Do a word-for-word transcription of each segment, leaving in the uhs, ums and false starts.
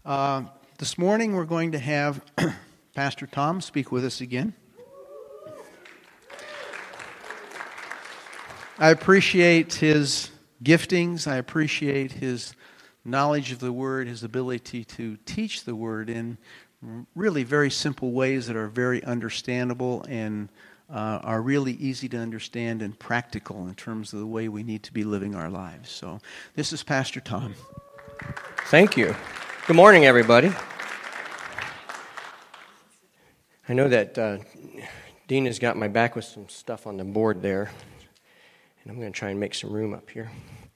Uh, this morning we're going to have Pastor Tom speak with us again. I appreciate his giftings. I appreciate his knowledge of the Word, his ability to teach the Word in really very simple ways that are very understandable and uh, are really easy to understand and practical in terms of the way we need to be living our lives. So this is Pastor Tom. Thank you. Good morning, everybody. I know that uh, Dean has got my back with some stuff on the board there, and I'm going to try and make some room up here.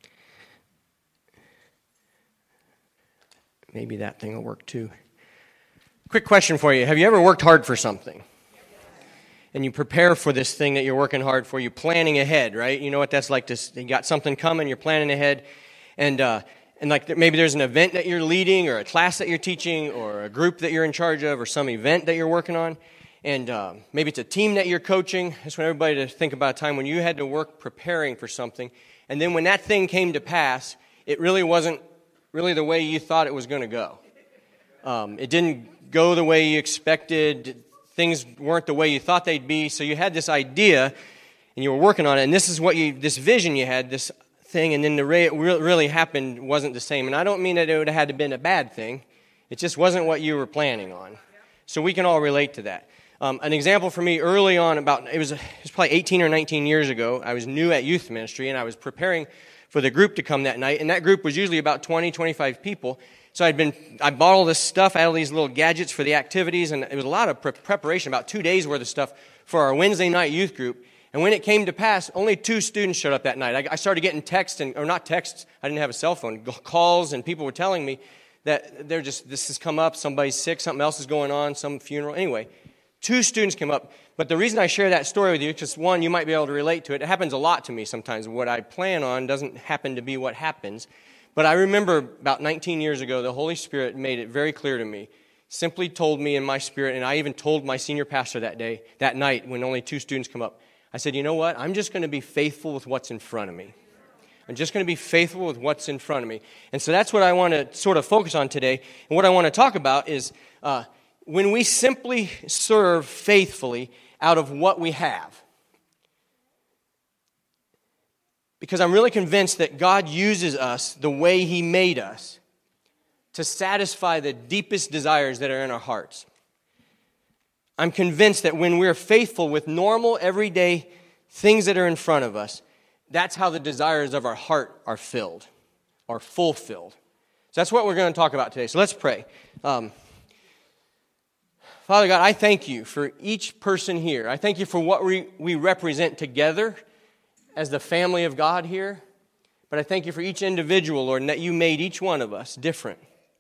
Maybe that thing will work too. Quick question for you. Have you ever worked hard for something? And you prepare for this thing that you're working hard for. You're planning ahead, right? You know what that's like. To, you got something coming, you're planning ahead, and uh, and like maybe there's an event that you're leading, or a class that you're teaching, or a group that you're in charge of, or some event that you're working on, and uh, maybe it's a team that you're coaching. I just want everybody to think about a time when you had to work preparing for something, and then when that thing came to pass, it really wasn't really the way you thought it was going to go. Um, it didn't go the way you expected. Things weren't the way you thought they'd be. So you had this idea, and you were working on it. And this is what you, this vision you had, this thing, and then the way it really happened wasn't the same. And I don't mean that it would have had to been a bad thing. It just wasn't what you were planning on. So we can all relate to that. Um, an example for me early on, about it was it was probably eighteen or nineteen years ago. I was new at youth ministry, and I was preparing for the group to come that night. And that group was usually about twenty, twenty-five people. So I'd been, I bought all this stuff, I had all these little gadgets for the activities, and it was a lot of pre- preparation, about two days worth of stuff for our Wednesday night youth group. And when it came to pass, only two students showed up that night. I, I started getting texts, and, or not texts, I didn't have a cell phone, calls, and people were telling me that they're just, this has come up, somebody's sick, something else is going on, some funeral. Anyway, two students came up. But the reason I share that story with you, because one, you might be able to relate to it. It happens a lot to me sometimes. What I plan on doesn't happen to be what happens. But I remember about nineteen years ago, the Holy Spirit made it very clear to me, simply told me in my spirit, and I even told my senior pastor that day, that night, when only two students come up. I said, you know what? I'm just going to be faithful with what's in front of me. I'm just going to be faithful with what's in front of me. And so that's what I want to sort of focus on today. And what I want to talk about is uh, when we simply serve faithfully out of what we have. Because I'm really convinced that God uses us the way He made us to satisfy the deepest desires that are in our hearts. I'm convinced that when we're faithful with normal, everyday things that are in front of us, that's how the desires of our heart are filled, are fulfilled. So that's what we're going to talk about today. So let's pray. Um, Father God, I thank You for each person here. I thank You for what we, we represent together as the family of God here. But I thank You for each individual, Lord, and that You made each one of us different.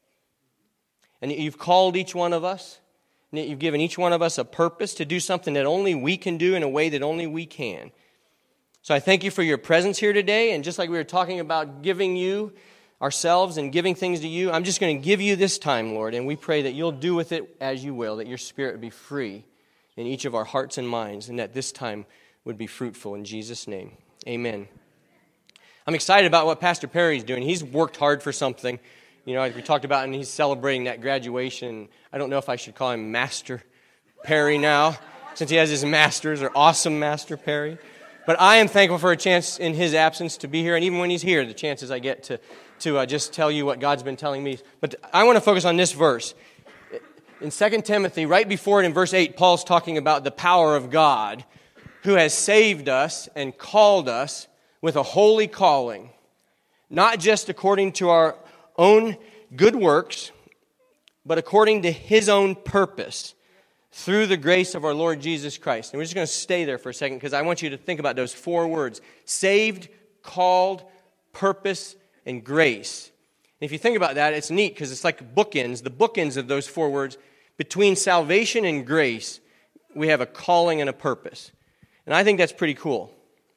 And that You've called each one of us, and that You've given each one of us a purpose to do something that only we can do in a way that only we can. So I thank You for Your presence here today, and just like we were talking about giving You ourselves and giving things to You, I'm just going to give You this time, Lord, and we pray that You'll do with it as You will, that Your Spirit would be free in each of our hearts and minds, and that this time would be fruitful in Jesus' name. Amen. I'm excited about what Pastor Perry's doing. He's worked hard for something, you know, like we talked about, and he's celebrating that graduation. I don't know if I should call him Master Perry now, since he has his masters, or Awesome Master Perry. But I am thankful for a chance in his absence to be here, and even when he's here, the chances I get to, to uh, just tell you what God's been telling me. But I want to focus on this verse. In Second Timothy, right before it in verse eight, Paul's talking about the power of God, who has saved us and called us with a holy calling, not just according to our own good works, but according to His own purpose, through the grace of our Lord Jesus Christ. And we're just going to stay there for a second, because I want you to think about those four words: saved, called, purpose, and grace. And if you think about that, it's neat, because it's like bookends, the bookends of those four words. Between salvation and grace, we have a calling and a purpose. And I think that's pretty cool.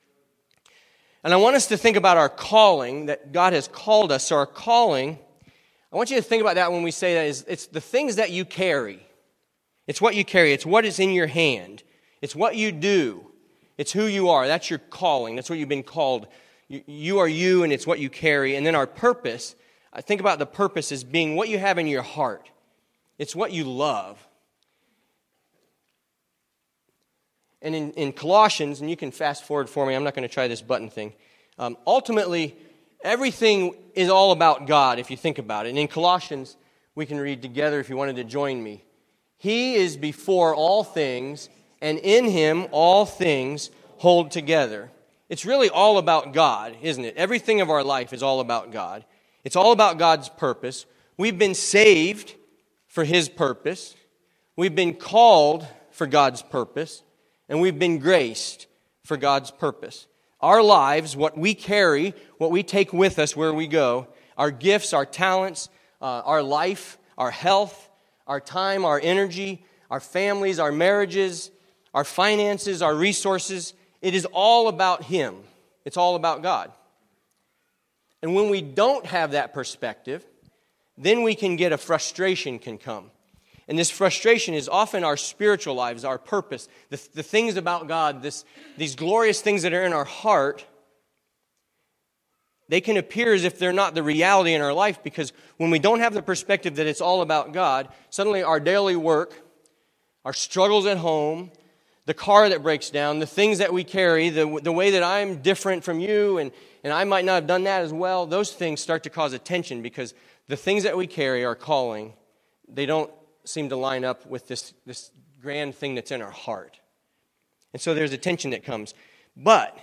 And I want us to think about our calling, that God has called us. So our calling, I want you to think about that when we say that, is it's the things that you carry. It's what you carry. It's what is in your hand. It's what you do. It's who you are. That's your calling. That's what you've been called. You, you are you, and it's what you carry. And then our purpose, I think about the purpose as being what you have in your heart. It's what you love. And in, in Colossians, and you can fast forward for me, I'm not going to try this button thing. Um, ultimately, everything is all about God, if you think about it. And in Colossians, we can read together if you wanted to join me. He is before all things, and in Him all things hold together. It's really all about God, isn't it? Everything of our life is all about God. It's all about God's purpose. We've been saved for His purpose. We've been called for God's purpose. And we've been graced for God's purpose. Our lives, what we carry, what we take with us where we go, our gifts, our talents, uh, our life, our health, our time, our energy, our families, our marriages, our finances, our resources, it is all about Him. It's all about God. And when we don't have that perspective, then we can get a frustration can come. And this frustration is often our spiritual lives, our purpose, the, the things about God, this, these glorious things that are in our heart. They can appear as if they're not the reality in our life, because when we don't have the perspective that it's all about God, suddenly our daily work, our struggles at home, the car that breaks down, the things that we carry, the, the way that I'm different from you, and, and I might not have done that as well, those things start to cause a tension, because the things that we carry, our calling, they don't seem to line up with this, this grand thing that's in our heart. And so there's a tension that comes. But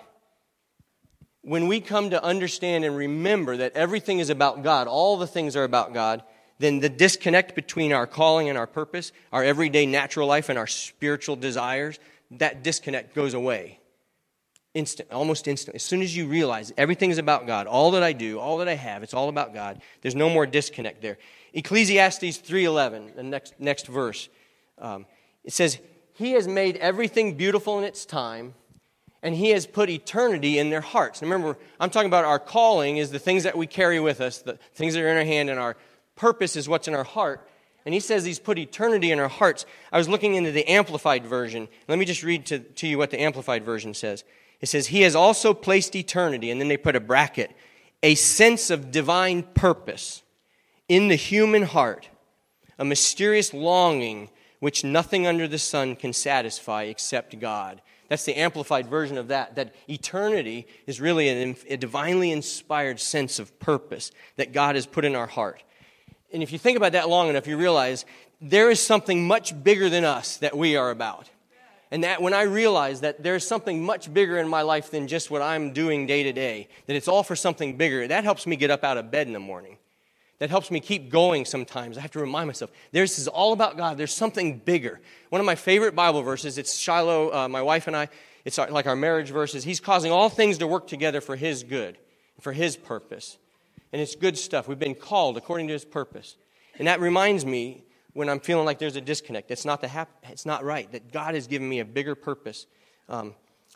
when we come to understand and remember that everything is about God, all the things are about God, then the disconnect between our calling and our purpose, our everyday natural life and our spiritual desires, that disconnect goes away. Instant, almost instantly. As soon as you realize everything is about God, all that I do, all that I have, it's all about God, there's no more disconnect there. Ecclesiastes three eleven, the next, next verse, um, it says, He has made everything beautiful in its time, and He has put eternity in their hearts. Now remember, I'm talking about our calling is the things that we carry with us, the things that are in our hand, and our purpose is what's in our heart. And He says He's put eternity in our hearts. I was looking into the Amplified Version. Let me just read to, to you what the Amplified Version says. It says, He has also placed eternity, and then they put a bracket, a sense of divine purpose in the human heart, a mysterious longing which nothing under the sun can satisfy except God. That's the Amplified Version of that, that eternity is really a, a divinely inspired sense of purpose that God has put in our heart. And if you think about that long enough, you realize there is something much bigger than us that we are about. And that when I realize that there's something much bigger in my life than just what I'm doing day to day, that it's all for something bigger, that helps me get up out of bed in the morning. That helps me keep going sometimes. I have to remind myself, this is all about God. There's something bigger. One of my favorite Bible verses, it's Shiloh, uh, my wife and I, it's our, like our marriage verses. He's causing all things to work together for His good, for His purpose. And it's good stuff. We've been called according to His purpose. And that reminds me when I'm feeling like there's a disconnect. It's not, the hap- it's not right, that God has given me a bigger purpose. Um,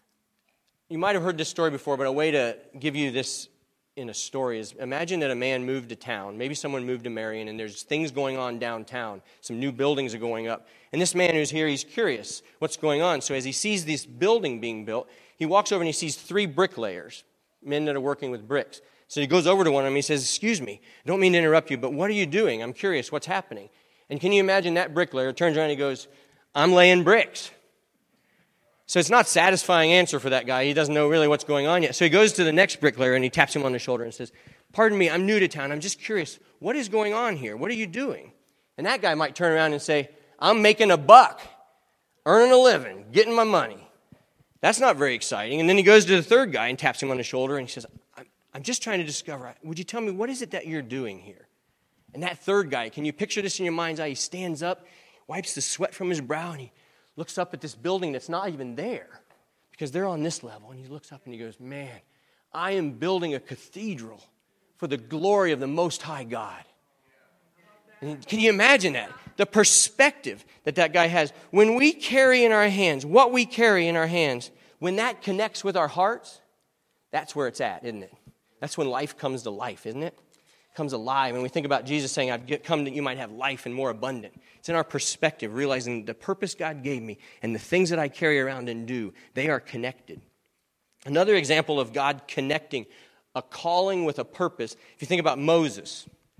you might have heard this story before, but a way to give you this in a story is, imagine that a man moved to town. Maybe someone moved to Marion, and there's things going on downtown. Some new buildings are going up. And this man who's here, he's curious what's going on. So as he sees this building being built, he walks over and he sees three bricklayers, men that are working with bricks. So he goes over to one of them and he says, excuse me, I don't mean to interrupt you, but what are you doing? I'm curious, what's happening? And can you imagine that bricklayer turns around and he goes, I'm laying bricks. So it's not a satisfying answer for that guy. He doesn't know really what's going on yet. So he goes to the next bricklayer and he taps him on the shoulder and says, pardon me, I'm new to town. I'm just curious. What is going on here? What are you doing? And that guy might turn around and say, I'm making a buck, earning a living, getting my money. That's not very exciting. And then he goes to the third guy and taps him on the shoulder and he says, I'm, I'm just trying to discover, would you tell me, what is it that you're doing here? And that third guy, can you picture this in your mind's eye? He stands up, wipes the sweat from his brow, and he looks up at this building that's not even there because they're on this level. And he looks up and he goes, man, I am building a cathedral for the glory of the Most High God. And can you imagine that? The perspective that that guy has. When we carry in our hands, what we carry in our hands, when that connects with our hearts, that's where it's at, isn't it? That's when life comes to life, isn't it? Comes alive. And we think about Jesus saying, I've come that you might have life and more abundant. It's in our perspective, realizing the purpose God gave me and the things that I carry around and do, they are connected. Another example of God connecting a calling with a purpose, if you think about Moses.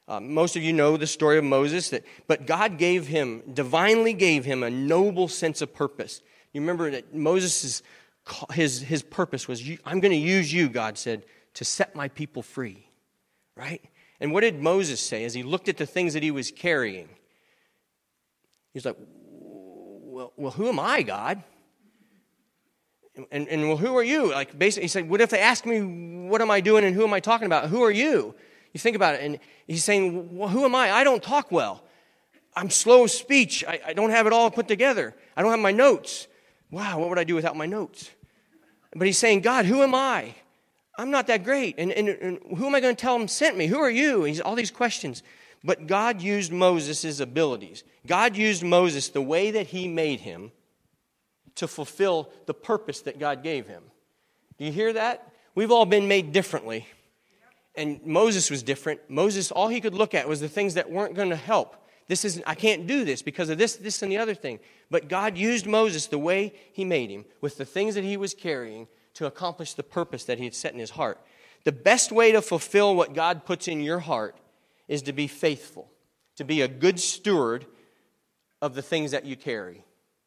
Uh, most of you know the story of Moses, that, but God gave him, divinely gave him a noble sense of purpose. You remember that Moses' his, his purpose was, I'm going to use you, God said, to set my people free, right? And what did Moses say as he looked at the things that he was carrying? He was like, well, well who am I, God? And, and, and well, who are you? Like, basically, he said, what if they ask me, what am I doing and who am I talking about? Who are you? You think about it, and he's saying, well, who am I? I don't talk well. I'm slow of speech. I, I don't have it all put together. I don't have my notes. Wow, what would I do without my notes? But he's saying, God, who am I? I'm not that great. And, and, and who am I going to tell him sent me? Who are you? He's all these questions. But God used Moses' abilities. God used Moses the way that he made him to fulfill the purpose that God gave him. Do you hear that? We've all been made differently. And Moses was different. Moses, all he could look at was the things that weren't going to help. This isn't, I can't do this because of this, this, and the other thing. But God used Moses the way he made him, with the things that he was carrying, to accomplish the purpose that he had set in his heart. The best way to fulfill what God puts in your heart is to be faithful, to be a good steward of the things that you carry.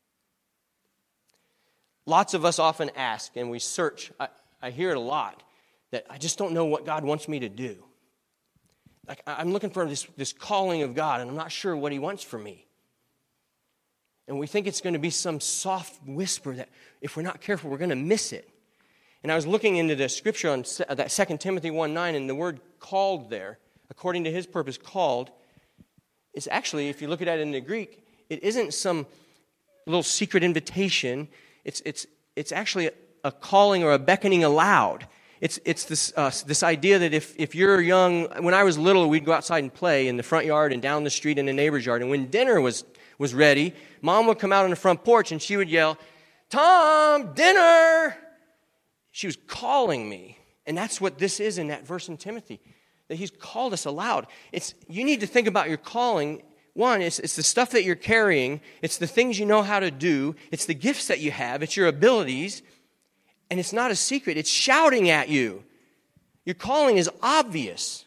Lots of us often ask, and we search, I, I hear it a lot, that I just don't know what God wants me to do. Like, I'm looking for this, this calling of God, and I'm not sure what he wants from me. And we think it's going to be some soft whisper that if we're not careful, we're going to miss it. And I was looking into the scripture on that Second Timothy one nine, and the word called there, according to his purpose, called, is actually, if you look at it in the Greek, it isn't some little secret invitation. It's, it's, it's actually a, a calling or a beckoning aloud. It's it's this uh, this idea that if, if you're young, when I was little, we'd go outside and play in the front yard and down the street in the neighbor's yard. And when dinner was, was ready, Mom would come out on the front porch and she would yell, Tom, dinner! She was calling me. And that's what this is in that verse in Timothy, that he's called us aloud. It's you need to think about your calling. One, it's, it's the stuff that you're carrying. It's the things you know how to do. It's the gifts that you have. It's your abilities. And it's not a secret. It's shouting at you. Your calling is obvious.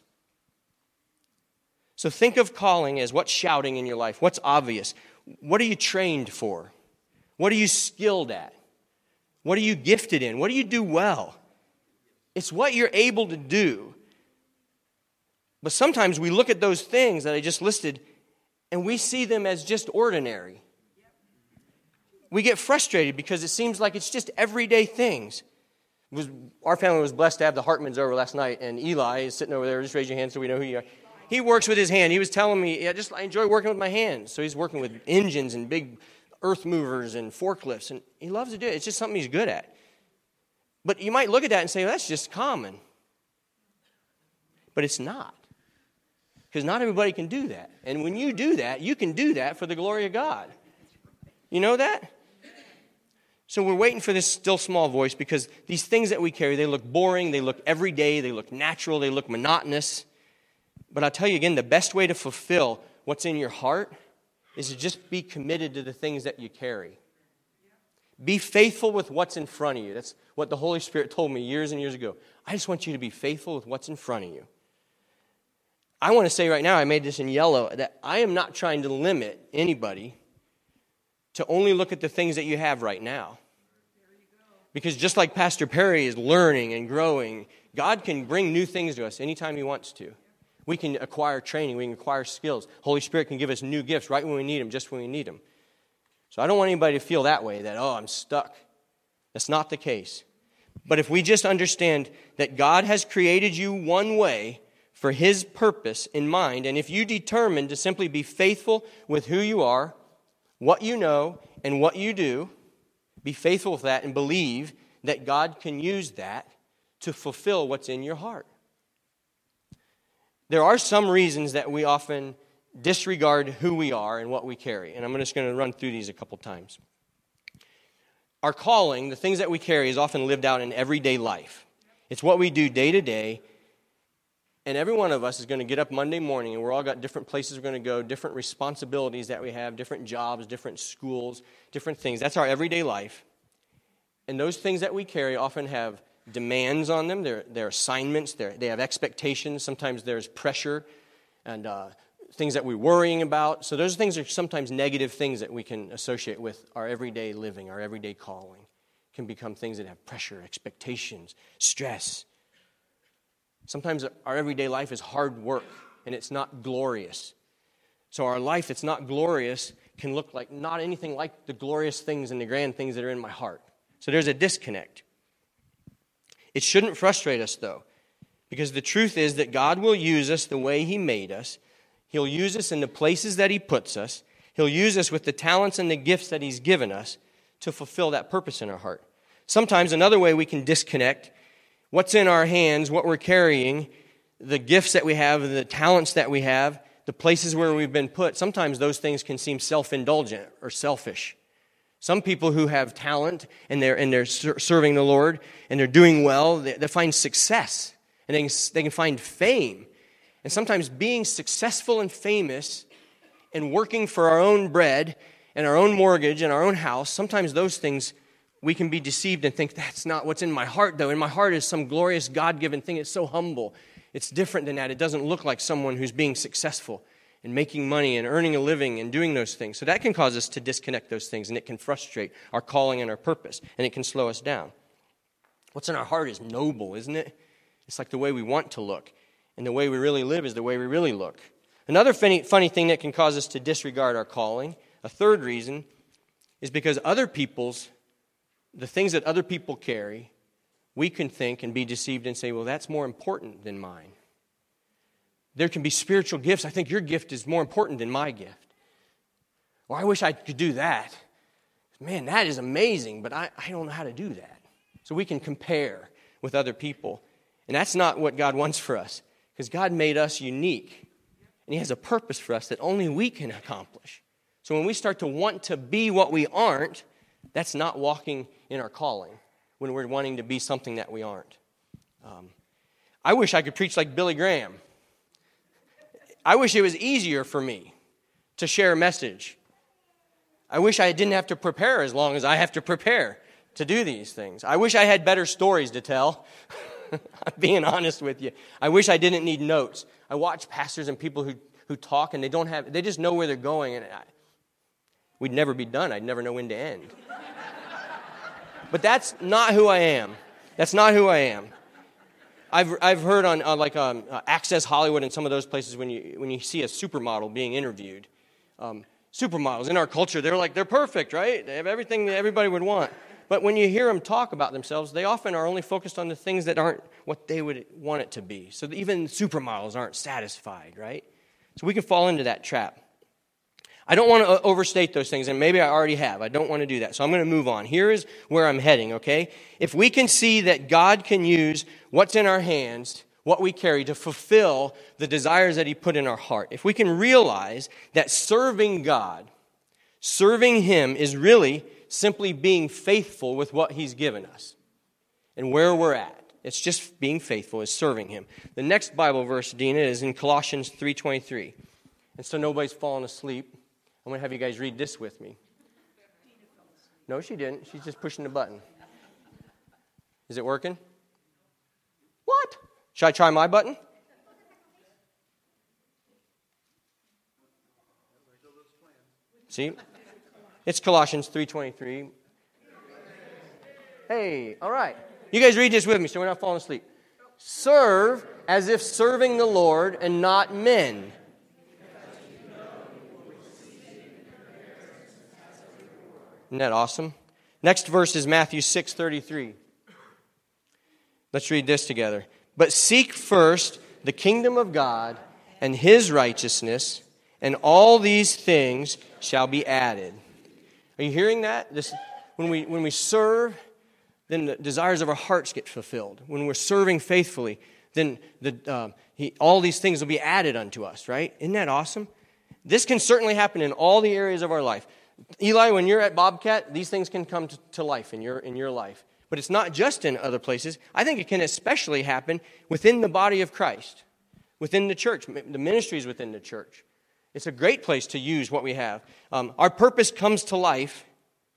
So think of calling as what's shouting in your life. What's obvious? What are you trained for? What are you skilled at? What are you gifted in? What do you do well? It's what you're able to do. But sometimes we look at those things that I just listed and we see them as just ordinary. We get frustrated because it seems like it's just everyday things. It was, our family was blessed to have the Hartmans over last night, and Eli is sitting over there. Just raise your hand so we know who you are. He works with his hand. He was telling me, yeah, just I enjoy working with my hands. So he's working with engines and big earth movers and forklifts, and he loves to do it. It's just something he's good at. But you might look at that and say, well, that's just common. But it's not. Because not everybody can do that. And when you do that, you can do that for the glory of God. You know that? So we're waiting for this still small voice because these things that we carry, they look boring, they look everyday, they look natural, they look monotonous. But I'll tell you again, the best way to fulfill what's in your heart is to just be committed to the things that you carry. Be faithful with what's in front of you. That's what the Holy Spirit told me years and years ago. I just want you to be faithful with what's in front of you. I want to say right now, I made this in yellow, that I am not trying to limit anybody to only look at the things that you have right now. Because just like Pastor Perry is learning and growing, God can bring new things to us anytime he wants to. We can acquire training, we can acquire skills. Holy Spirit can give us new gifts right when we need them, just when we need them. So I don't want anybody to feel that way, that, oh, I'm stuck. That's not the case. But if we just understand that God has created you one way for his purpose in mind, and if you determine to simply be faithful with who you are, what you know, and what you do, be faithful with that and believe that God can use that to fulfill what's in your heart. There are some reasons that we often disregard who we are and what we carry, and I'm just going to run through these a couple times. Our calling, the things that we carry, is often lived out in everyday life. It's what we do day to day. And every one of us is going to get up Monday morning, and we're all got different places we're going to go, different responsibilities that we have, different jobs, different schools, different things. That's our everyday life. And those things that we carry often have demands on them. They're, they're assignments. They're, they have expectations. Sometimes there's pressure. and uh, things that we're worrying about. So those things are sometimes negative things that we can associate with our everyday living, our everyday calling. It can become things that have pressure, expectations, stress. Sometimes our everyday life is hard work, and it's not glorious. So our life that's not glorious can look like not anything like the glorious things and the grand things that are in my heart. So there's a disconnect. It shouldn't frustrate us, though, because the truth is that God will use us the way He made us. He'll use us in the places that He puts us. He'll use us with the talents and the gifts that He's given us to fulfill that purpose in our heart. Sometimes another way we can disconnect what's in our hands, what we're carrying, the gifts that we have, the talents that we have, the places where we've been put, sometimes those things can seem self-indulgent or selfish. Some people who have talent and they're, and they're serving the Lord and they're doing well, they, they find success and they can, they can find fame. And sometimes being successful and famous and working for our own bread and our own mortgage and our own house, sometimes those things we can be deceived and think that's not what's in my heart, though. In my heart is some glorious God-given thing. It's so humble. It's different than that. It doesn't look like someone who's being successful and making money and earning a living and doing those things. So that can cause us to disconnect those things, and it can frustrate our calling and our purpose, and it can slow us down. What's in our heart is noble, isn't it? It's like the way we want to look, and the way we really live is the way we really look. Another funny, funny thing that can cause us to disregard our calling, a third reason, is because other people's, the things that other people carry, we can think and be deceived and say, well, that's more important than mine. There can be spiritual gifts. I think your gift is more important than my gift. Or I wish I could do that. Man, that is amazing, but I, I don't know how to do that. So we can compare with other people. And that's not what God wants for us, because God made us unique. And He has a purpose for us that only we can accomplish. So when we start to want to be what we aren't, that's not walking in our calling, when we're wanting to be something that we aren't. Um, I wish I could preach like Billy Graham. I wish it was easier for me to share a message. I wish I didn't have to prepare as long as I have to prepare to do these things. I wish I had better stories to tell. I'm being honest with you. I wish I didn't need notes. I watch pastors and people who, who talk and they don't have, they just know where they're going, and I, we'd never be done. I'd never know when to end. But that's not who I am. That's not who I am. I've I've heard on uh, like um, uh, Access Hollywood and some of those places when you when you see a supermodel being interviewed, um, supermodels in our culture, they're like they're perfect, right? They have everything that everybody would want. But when you hear them talk about themselves, they often are only focused on the things that aren't what they would want it to be. So even supermodels aren't satisfied, right? So we can fall into that trap. I don't want to overstate those things, and maybe I already have. I don't want to do that. So I'm going to move on. Here is where I'm heading, okay? If we can see that God can use what's in our hands, what we carry, to fulfill the desires that He put in our heart, if we can realize that serving God, serving Him is really simply being faithful with what He's given us and where we're at. It's just being faithful, is serving Him. The next Bible verse, Dina, is in Colossians three twenty-three. And so nobody's falling asleep, I'm going to have you guys read this with me. No, she didn't. She's just pushing the button. Is it working? What? Should I try my button? See? It's Colossians three twenty-three. Hey, all right. You guys read this with me so we're not falling asleep. Serve as if serving the Lord and not men. Isn't that awesome? Next verse is Matthew six thirty-three. Let's read this together. But seek first the kingdom of God and His righteousness, and all these things shall be added. Are you hearing that? This, when we when we serve, then the desires of our hearts get fulfilled. When we're serving faithfully, then the uh, he, all these things will be added unto us, right? Isn't that awesome? This can certainly happen in all the areas of our life. Eli, when you're at Bobcat, these things can come to, to life in your in your life. But it's not just in other places. I think it can especially happen within the body of Christ, within the church, the ministries within the church. It's a great place to use what we have. Um, our purpose comes to life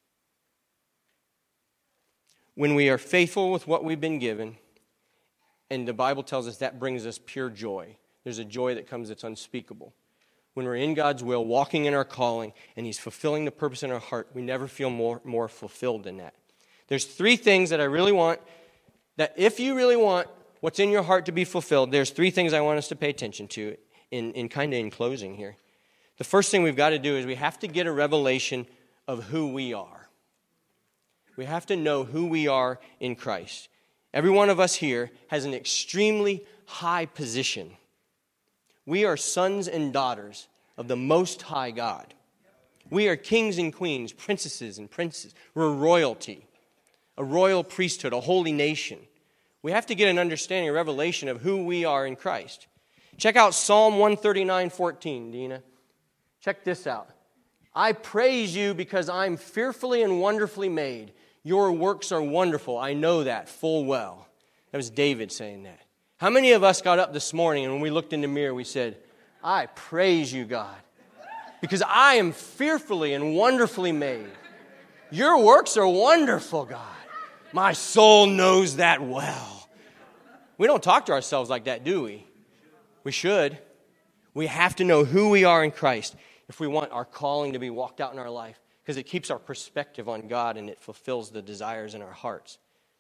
when we are faithful with what we've been given, and the Bible tells us that brings us pure joy. there's a joy that comes that's unspeakable. When we're in God's will, walking in our calling, and He's fulfilling the purpose in our heart, we never feel more, more fulfilled than that. There's three things that I really want, that if you really want what's in your heart to be fulfilled, there's three things I want us to pay attention to in, in kind of in closing here. The first thing we've got to do is we have to get a revelation of who we are. We have to know who we are in Christ. Every one of us here has an extremely high position. We are sons and daughters of the Most High God. We are kings and queens, princesses and princes. We're royalty, a royal priesthood, a holy nation. We have to get an understanding, a revelation of who we are in Christ. Check out Psalm one thirty-nine fourteen, Dina. Check this out. I praise you because I'm fearfully and wonderfully made. Your works are wonderful. I know that full well. That was David saying that. How many of us got up this morning and when we looked in the mirror, we said, I praise you, God, because I am fearfully and wonderfully made. Your works are wonderful, God. My soul knows that well. We don't talk to ourselves like that, do we? We should. We have to know who we are in Christ if we want our calling to be walked out in our life, because it keeps our perspective on God and it fulfills the desires in our hearts.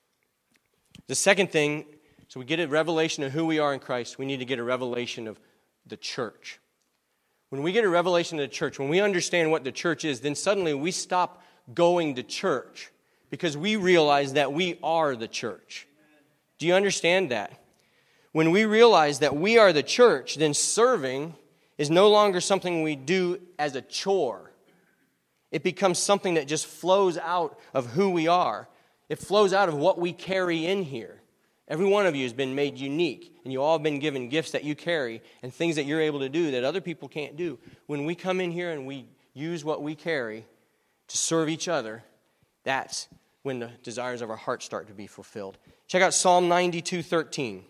The second thing, so we get a revelation of who we are in Christ, we need to get a revelation of the church. When we get a revelation of the church, when we understand what the church is, then suddenly we stop going to church because we realize that we are the church. Do you understand that? When we realize that we are the church, then serving is no longer something we do as a chore. It becomes something that just flows out of who we are. It flows out of what we carry in here. Every one of you has been made unique, and you all have been given gifts that you carry and things that you're able to do that other people can't do. When we come in here and we use what we carry to serve each other, that's when the desires of our heart start to be fulfilled. Check out Psalm ninety-two thirteen.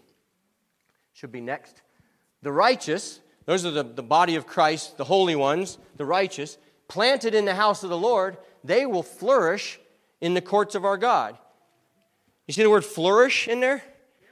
Should be next. The righteous, those are the, the body of Christ, the holy ones, the righteous, planted in the house of the Lord, they will flourish in the courts of our God. You see the word flourish in there?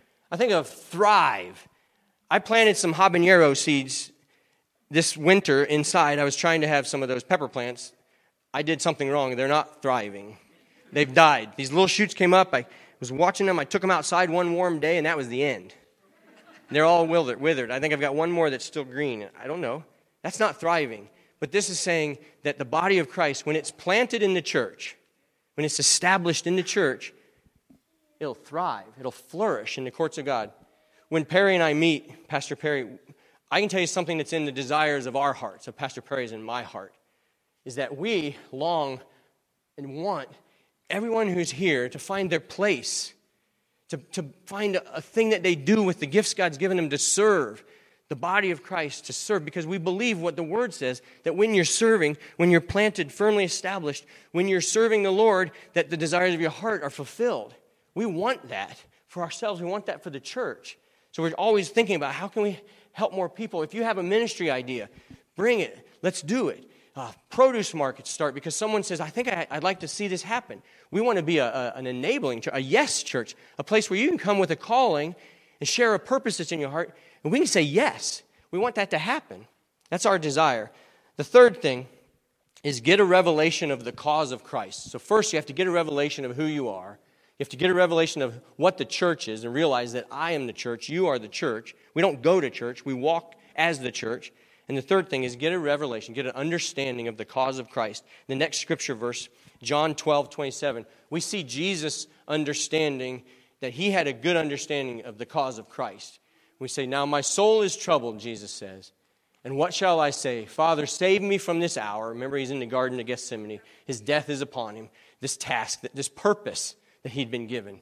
I think of thrive. I planted some habanero seeds this winter inside. I was trying to have some of those pepper plants. I did something wrong. They're not thriving. They've died. These little shoots came up. I was watching them. I took them outside one warm day, and that was the end. They're all withered. I think I've got one more that's still green. I don't know. That's not thriving. But this is saying that the body of Christ, when it's planted in the church, when it's established in the church, it'll thrive. It'll flourish in the courts of God. When Perry and I meet, Pastor Perry, I can tell you something that's in the desires of our hearts, of Pastor Perry's and my heart, is that we long and want everyone who's here to find their place, to, to find a, a thing that they do with the gifts God's given them to serve the body of Christ, to serve, because we believe what the Word says, that when you're serving, when you're planted, firmly established, when you're serving the Lord, that the desires of your heart are fulfilled. We want that for ourselves. We want that for the church. So we're always thinking about how can we help more people. If you have a ministry idea, bring it. Let's do it. Uh, produce markets start because someone says, I think I, I'd like to see this happen. We want to be a, a, an enabling church, a yes church, a place where you can come with a calling and share a purpose that's in your heart, and we can say yes. We want that to happen. That's our desire. The third thing is get a revelation of the cause of Christ. So first you have to get a revelation of who you are. You have to get a revelation of what the church is and realize that I am the church, you are the church. We don't go to church, we walk as the church. And the third thing is get a revelation, get an understanding of the cause of Christ. The next scripture verse, John twelve twenty-seven, we see Jesus understanding that he had a good understanding of the cause of Christ. We say, now my soul is troubled, Jesus says. And what shall I say? Father, save me from this hour. Remember, he's in the Garden of Gethsemane. His death is upon him. This task, this purpose that he'd been given.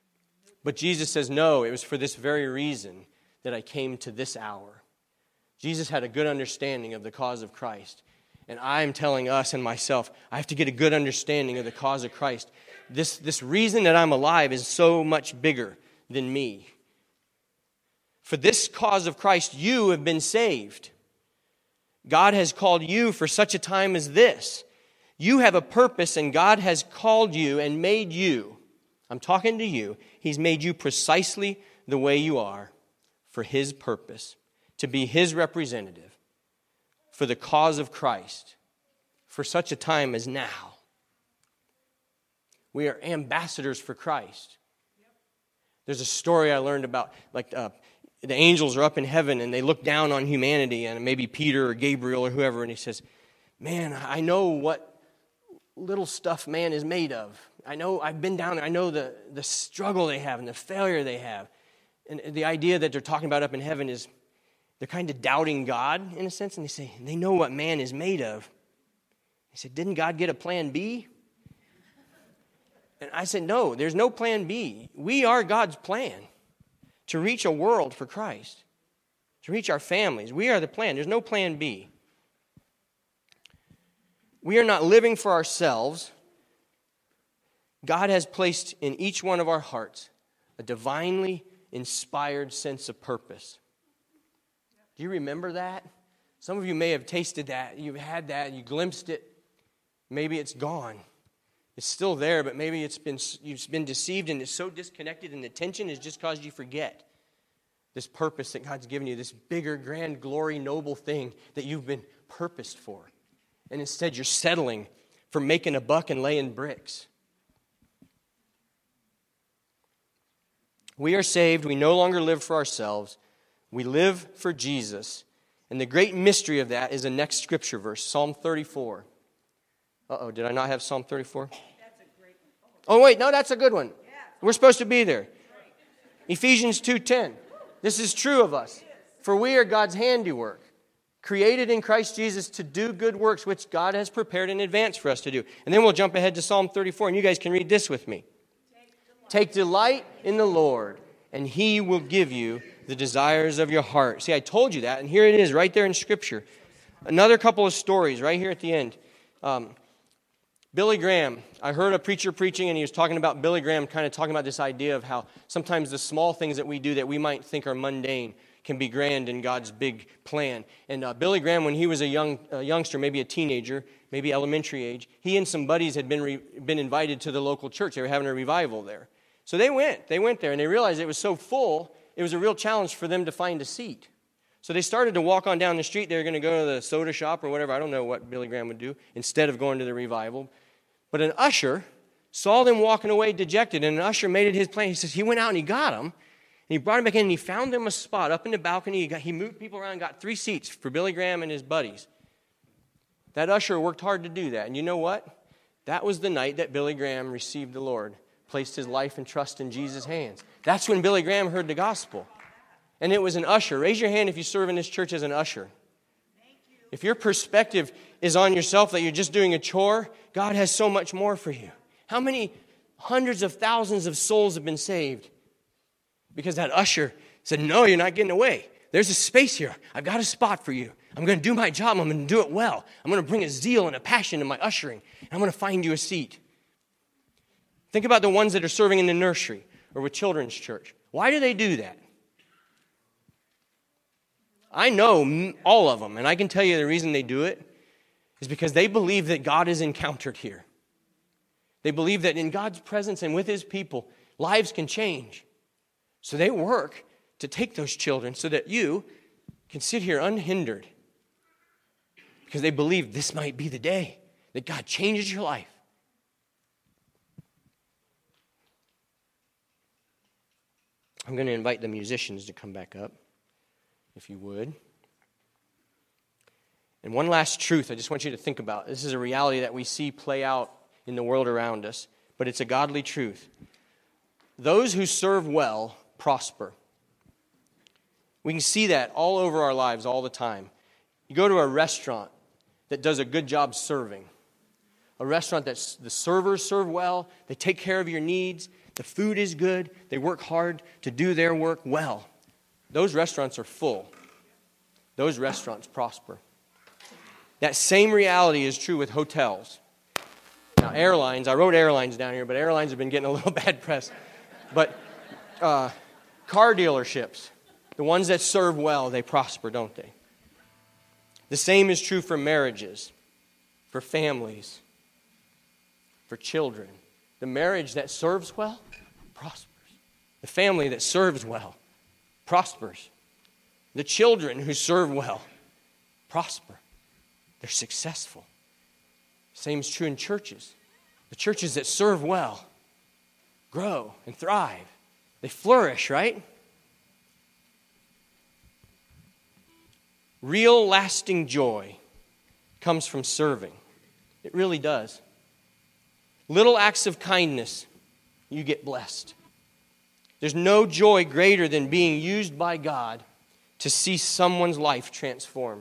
But Jesus says, no, it was for this very reason that I came to this hour. Jesus had a good understanding of the cause of Christ. And I'm telling us and myself, I have to get a good understanding of the cause of Christ. This, this reason that I'm alive is so much bigger than me. For this cause of Christ, you have been saved. God has called you for such a time as this. You have a purpose, and God has called you and made you. I'm talking to you. He's made you precisely the way you are for His purpose. to be his representative for the cause of Christ for such a time as now. We are ambassadors for Christ. There's a story I learned about, like uh, the angels are up in heaven and they look down on humanity, and maybe Peter or Gabriel or whoever, and he says, man, I know what little stuff man is made of. I know, I've been down there. I know the, the struggle they have and the failure they have. And the idea that they're talking about up in heaven is they're kind of doubting God in a sense, and they say, they know what man is made of. He said, didn't God get a plan B? And I said, no, there's no plan B. We are God's plan to reach a world for Christ, to reach our families. We are the plan. There's no plan B. We are not living for ourselves. God has placed in each one of our hearts a divinely inspired sense of purpose. Do you remember that? Some of you may have tasted that. You've had that. You glimpsed it. Maybe it's gone. It's still there, but maybe it's been you've been deceived and it's so disconnected, and the tension has just caused you to forget this purpose that God's given you, this bigger, grand, glory, noble thing that you've been purposed for. And instead you're settling for making a buck and laying bricks. We are saved. We no longer live for ourselves. We live for Jesus. And the great mystery of that is the next scripture verse, Psalm thirty-four. Uh-oh, did I not have Psalm thirty-four? That's a great one. Oh, wait, no, that's a good one. Yeah. We're supposed to be there. Right. Ephesians two ten. This is true of us. For we are God's handiwork, created in Christ Jesus to do good works, which God has prepared in advance for us to do. And then we'll jump ahead to Psalm thirty-four, and you guys can read this with me. Take delight in the Lord, and He will give you the desires of your heart. See, I told you that, and here it is right there in Scripture. Another couple of stories right here at the end. Um, Billy Graham, I heard a preacher preaching, and he was talking about Billy Graham, kind of talking about this idea of how sometimes the small things that we do that we might think are mundane can be grand in God's big plan. And uh, Billy Graham, when he was a young a youngster, maybe a teenager, maybe elementary age, he and some buddies had been re, been invited to the local church. They were having a revival there. So they went. They went there, and they realized it was so full, it was a real challenge for them to find a seat. So they started to walk on down the street. They were going to go to the soda shop or whatever. I don't know what Billy Graham would do instead of going to the revival. But an usher saw them walking away dejected, and an usher made it his plan. He says he went out and he got them, and he brought them back in, and he found them a spot up in the balcony. He, got, he moved people around and got three seats for Billy Graham and his buddies. That usher worked hard to do that. And you know what? That was the night that Billy Graham received the Lord, placed his life and trust in Jesus' hands. That's when Billy Graham heard the gospel. And it was an usher. Raise your hand if you serve in this church as an usher. If your perspective is on yourself that you're just doing a chore, God has so much more for you. How many hundreds of thousands of souls have been saved? Because that usher said, no, you're not getting away. There's a space here. I've got a spot for you. I'm going to do my job. I'm going to do it well. I'm going to bring a zeal and a passion in my ushering. And I'm going to find you a seat. Think about the ones that are serving in the nursery or with children's church. Why do they do that? I know all of them, and I can tell you the reason they do it is because they believe that God is encountered here. They believe that in God's presence and with His people, lives can change. So they work to take those children so that you can sit here unhindered because they believe this might be the day that God changes your life. I'm going to invite the musicians to come back up, if you would. And one last truth I just want you to think about. This is a reality that we see play out in the world around us, but it's a godly truth. Those who serve well prosper. We can see that all over our lives all the time. You go to a restaurant that does a good job serving. A restaurant that the servers serve well, they take care of your needs, the food is good, they work hard to do their work well. Those restaurants are full. Those restaurants prosper. That same reality is true with hotels. Now, airlines, I wrote airlines down here, but airlines have been getting a little bad press. But uh, car dealerships, the ones that serve well, they prosper, don't they? The same is true for marriages, for families, for children. The marriage that serves well prospers. The family that serves well prospers. The children who serve well prosper. They're successful. Same is true in churches. The churches that serve well grow and thrive. They flourish, right? Real lasting joy comes from serving. It really does. Little acts of kindness, you get blessed. There's no joy greater than being used by God to see someone's life transformed.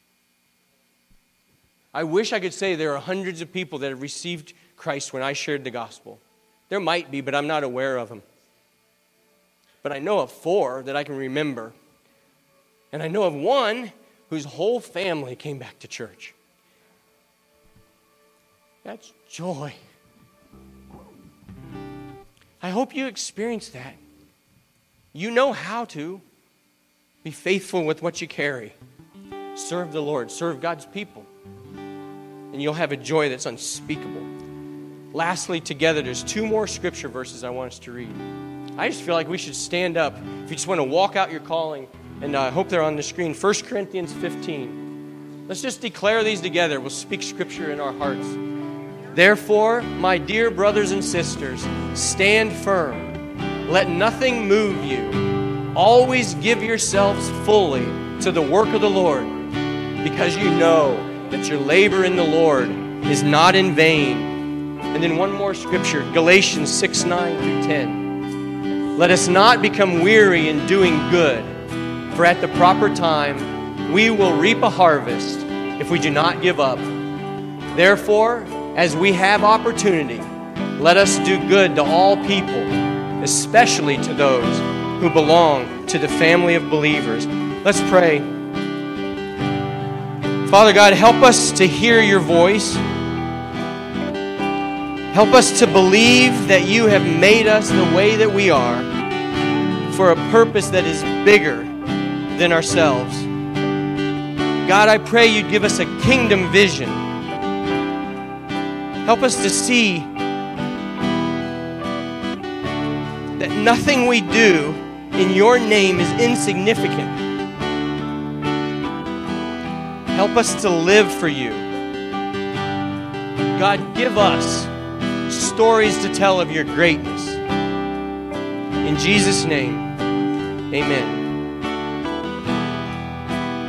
I wish I could say there are hundreds of people that have received Christ when I shared the gospel. There might be, but I'm not aware of them. But I know of four that I can remember. And I know of one whose whole family came back to church. That's joy. I hope you experience that. You know how to. Be faithful with what you carry. Serve the Lord. Serve God's people. And you'll have a joy that's unspeakable. Lastly, together, there's two more scripture verses I want us to read. I just feel like we should stand up. If you just want to walk out your calling, and I hope they're on the screen. First Corinthians fifteen. Let's just declare these together. We'll speak scripture in our hearts. Therefore, my dear brothers and sisters, stand firm. Let nothing move you. Always give yourselves fully to the work of the Lord, because you know that your labor in the Lord is not in vain. And then one more scripture, Galatians six, nine through ten. Let us not become weary in doing good, for at the proper time we will reap a harvest if we do not give up. Therefore, as we have opportunity, let us do good to all people, especially to those who belong to the family of believers. Let's pray. Father God, help us to hear your voice. Help us to believe that you have made us the way that we are for a purpose that is bigger than ourselves. God, I pray you'd give us a kingdom vision. Help us to see that nothing we do in your name is insignificant. Help us to live for you. God, give us stories to tell of your greatness. In Jesus' name, amen.